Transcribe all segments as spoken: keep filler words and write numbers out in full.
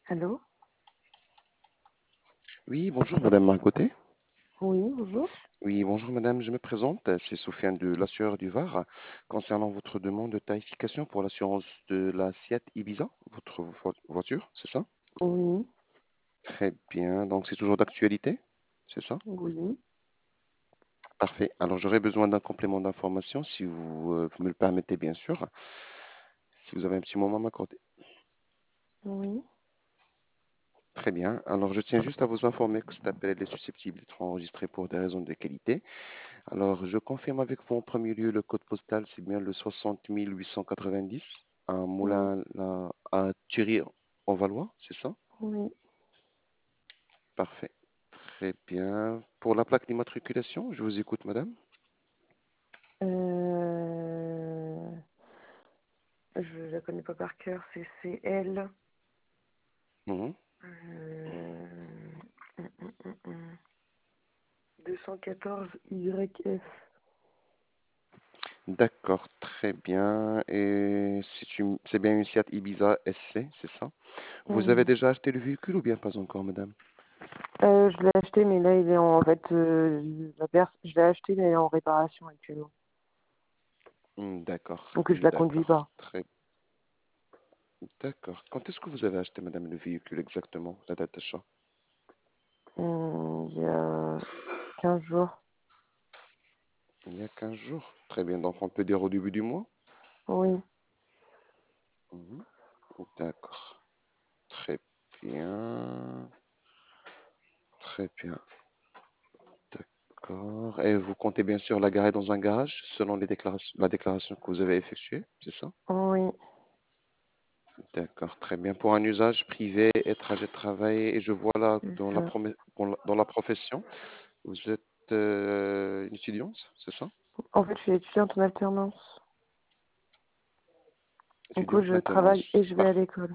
Allô? Oui, bonjour Madame Marcoté. Oui, bonjour. Oui, bonjour Madame, je me présente, c'est Soufiane de l'assureur du Var. Concernant votre demande de tarification pour l'assurance de la Seat Ibiza, votre vo- voiture, c'est ça? Oui, Très bien, donc c'est toujours d'actualité, c'est ça? oui, Parfait. Alors j'aurais besoin d'un complément d'information si vous euh, me le permettez bien sûr, si vous avez un petit moment à m'accorder. oui. Très bien. Alors je tiens juste à vous informer que cet appel est susceptible d'être enregistré pour des raisons de qualité. Alors, je confirme avec vous en premier lieu le code postal, c'est bien le soixante mille huit cent quatre-vingt-dix à Oui, Moulin, la- à Thury-en-Valois, c'est ça? oui. Parfait. Très bien. Pour la plaque d'immatriculation, je vous écoute, madame. Euh, je la connais pas par cœur, c'est C L. Mhm. Euh, hum, hum, hum, hum. deux cent quatorze Y F. D'accord, très bien. Et c'est une- c'est bien une Seat Ibiza S C, c'est ça? Vous avez Oui. déjà acheté le véhicule ou bien pas encore, madame? Euh, je l'ai acheté, mais là, il est en, en fait, euh, la pers- je l'ai acheté, mais elle est en réparation actuellement. Hmm, d'accord, Donc, je la conduis d'accord, pas. très d'accord. Quand est-ce que vous avez acheté, madame, le véhicule exactement, la date d'achat? Hum, il y a quinze jours. Il y a quinze jours. Très bien, donc on peut dire au début du mois? Oui. Mhm. D'accord. Très bien. Très bien. D'accord. Et vous comptez bien sûr la garer dans un garage selon les déclarations, la déclaration que vous avez effectuée, c'est ça? Oui, D'accord. Très bien. Pour un usage privé et trajet de travail, et je vois là c'est dans la, ça. promesse- dans la dans la profession, vous êtes euh, une étudiante, c'est ça? En fait, je suis étudiante en alternance. Du coup, Étudiante je travaille et maintenance. je vais à Parfait. l'école.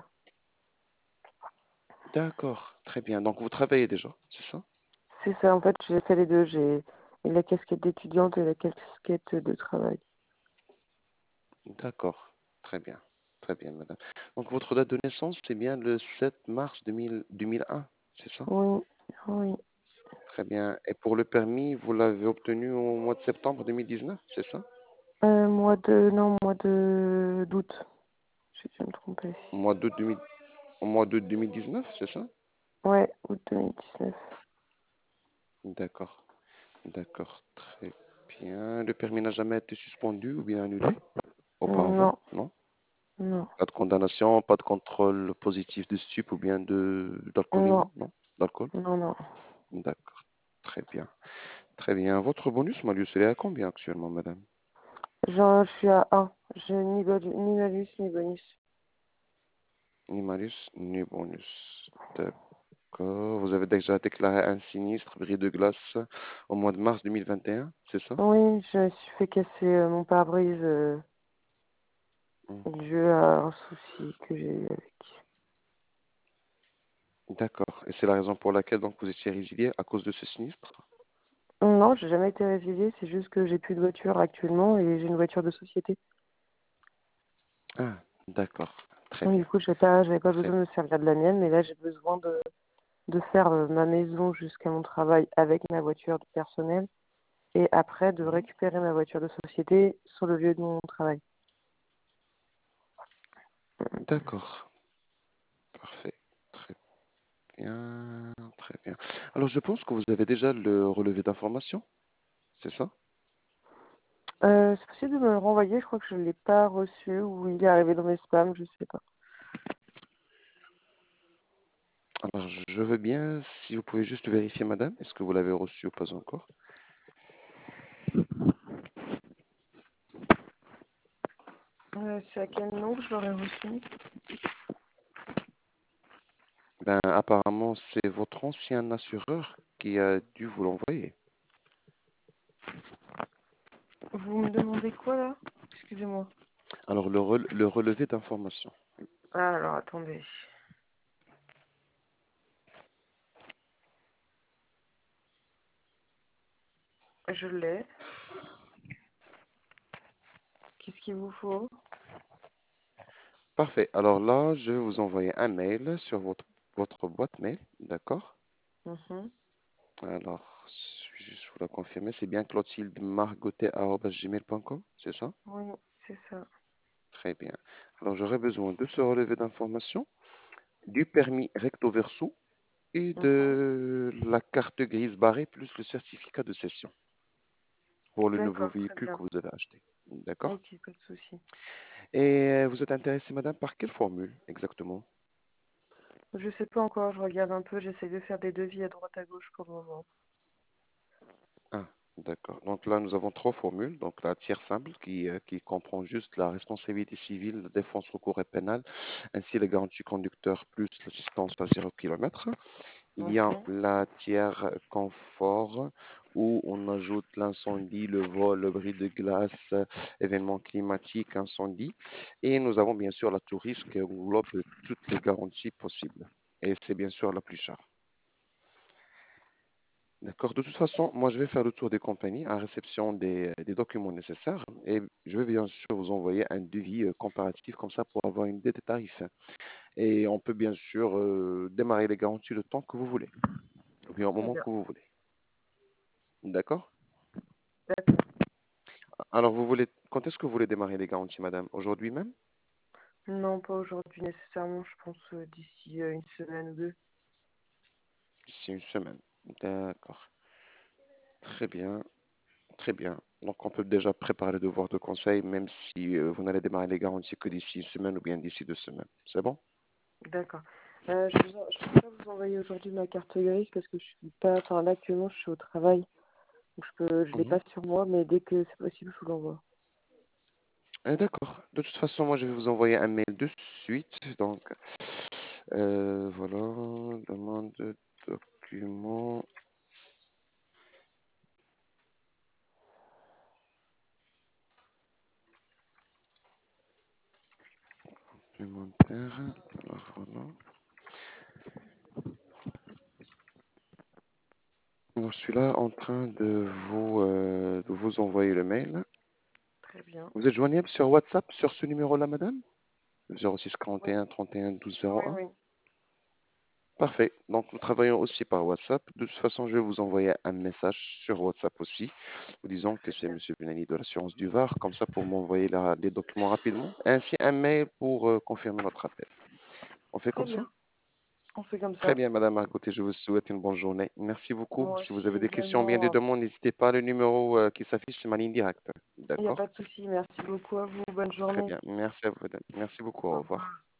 D'accord. Très bien. Donc vous travaillez déjà, c'est ça? C'est ça, en fait, j'ai fait les deux. J'ai la casquette d'étudiante et la casquette de travail. D'accord, très bien, très bien, madame. Donc, votre date de naissance, c'est bien le sept mars deux mille deux mille un, c'est ça? Oui, oui. Très bien. Et pour le permis, vous l'avez obtenu au mois de septembre deux mille dix-neuf, c'est ça? Euh, mois de... Non, mois de d'août. J'ai dû me tromper. Au mois d'août deux mille au mois d'août deux mille dix-neuf, c'est ça? Ouais, août deux mille dix-neuf. D'accord, d'accord, très bien. Le permis n'a jamais été suspendu ou bien annulé auparavant, Non, non? non, Pas de condamnation, pas de contrôle positif de stup ou bien de non, d'alcoolémie, non? D'alcool? non, non. D'accord, très bien. Très bien. Votre bonus, malus, il est à combien actuellement, madame? Genre, je suis à un. J'ai ni, bol- ni malus, ni bonus. Ni malus, ni bonus. D'accord. Vous avez déjà déclaré un sinistre bris de glace au mois de mars deux mille vingt et un, c'est ça? Oui, je me suis fait casser euh, mon pare-brise euh, Hmm. dû à un souci que j'ai eu avec. D'accord. Et c'est la raison pour laquelle donc vous étiez résilié à cause de ce sinistre? Non, j'ai jamais été résiliée, c'est juste que j'ai plus de voiture actuellement et j'ai une voiture de société. Ah, d'accord. Très Donc, bien. du coup, j'ai pas, j'avais pas Très besoin de me servir de la mienne, mais là, j'ai besoin de, de faire euh, ma maison jusqu'à mon travail avec ma voiture de personnel et après de bien. récupérer ma voiture de société sur le lieu de mon travail. D'accord. Parfait. Très bien. Très bien. Alors, je pense que vous avez déjà le relevé d'information, c'est ça? Euh, c'est possible de me le renvoyer, je crois que je ne l'ai pas reçu ou il est arrivé dans mes spams, je sais pas. Alors, je veux bien, si vous pouvez juste vérifier, madame, est-ce que vous l'avez reçu ou pas encore? Euh, c'est à quel nom que je l'aurais reçu? Ben, apparemment, c'est votre ancien assureur qui a dû vous l'envoyer. Vous me demandez quoi là? Excusez-moi. Alors, le, rel- le relevé d'information. Ah, alors attendez. Je l'ai. Qu'est-ce qu'il vous faut? Parfait. Alors là, je vais vous envoyer un mail sur votre votre boîte mail, d'accord? Mhm. Alors, je vais juste vous la confirmer, c'est bien clotilde margotet arobase gmail point com, c'est ça? Oui, c'est ça. Très bien. Alors, j'aurais besoin de ce relevé d'informations, du permis recto verso et Mhm. de la carte grise barrée plus le certificat de cession pour le nouveau D'accord, très véhicule que bien. vous avez acheté. D'accord? Ok, pas de souci. Et euh, vous êtes intéressé, madame, par quelle formule exactement? Je sais pas encore, je regarde un peu, j'essaie de faire des devis à droite à gauche pour le moment. Ah, d'accord. Donc là, nous avons trois formules. Donc la tiers simple qui, euh, qui comprend juste la responsabilité civile, la défense, recours et pénal, ainsi les garanties conducteur plus l'assistance à zéro kilomètre. Il y a Mhm. la tiers confort où on ajoute l'incendie, le vol, le bris de glace, euh, événements climatiques, incendie. Et nous avons bien sûr la touriste qui englobe toutes les garanties possibles. Et c'est bien sûr la plus chère. D'accord. De toute façon, moi, je vais faire le tour des compagnies à réception des, des documents nécessaires et je vais bien sûr vous envoyer un devis euh, comparatif comme ça pour avoir une idée des tarifs. Et on peut bien sûr euh, démarrer les garanties le temps que vous voulez, ou bien au Très moment bien. que vous voulez. D'accord? D'accord. Alors, vous voulez, quand est-ce que vous voulez démarrer les garanties, madame? Aujourd'hui même? Non, pas aujourd'hui nécessairement, je pense euh, d'ici euh, une semaine ou deux. D'ici une semaine. D'accord. Très bien. Très bien. Donc, on peut déjà préparer le devoir de conseil, même si euh, vous n'allez démarrer les garanties que d'ici une semaine ou bien d'ici deux semaines. C'est bon? D'accord. Euh, je vous en- je peux pas vous envoyer aujourd'hui ma carte grise parce que je suis pas, enfin là actuellement je suis au travail, donc je peux, je l'ai Mhm. pas sur moi, mais dès que c'est possible, je vous l'envoie. Ah, d'accord. De toute façon, moi, je vais vous envoyer un mail de suite. Donc, euh, voilà, demande de document supplémentaire. Alors, voilà. Alors, je suis là en train de vous, euh, de vous envoyer le mail. Très bien. Vous êtes joignable sur WhatsApp sur ce numéro-là, madame? zéro six Oui, quarante et un trente et un douze oui, zéro un. oui. Parfait. Donc, nous travaillons aussi par WhatsApp. De toute façon, je vais vous envoyer un message sur WhatsApp aussi, vous disant que Très c'est bien. Monsieur Benani de l'assurance du Var, comme ça pour m'envoyer la- les documents rapidement, ainsi un mail pour euh, confirmer notre appel. On fait Très comme ça? bien. On fait comme Très ça. bien, Madame Marcoté, je vous souhaite une bonne journée. Merci beaucoup. Moi Si vous aussi avez des questions ou bien des également. demandes, n'hésitez pas. Le numéro euh, qui s'affiche, c'est ma ligne directe. Il n'y a D'accord? pas de souci. Merci beaucoup à vous. Bonne Très journée. bien. Merci à vous, madame. Merci beaucoup. Au Au revoir. revoir.